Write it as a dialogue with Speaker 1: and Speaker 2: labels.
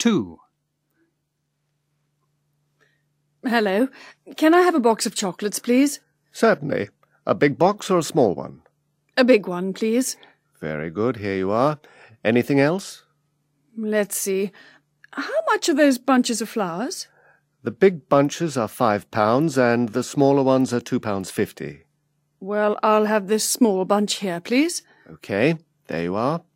Speaker 1: 2.
Speaker 2: Hello. Can I have a box of chocolates, please?
Speaker 3: Certainly. A big box or a small one?
Speaker 2: A big one, please.
Speaker 3: Very good. Here you are. Anything else?
Speaker 2: Let's see. How much are those bunches of flowers?
Speaker 3: The big bunches are £5 and the smaller ones are £2.50.
Speaker 2: Well, I'll have this small bunch here, please.
Speaker 3: Okay, there you are.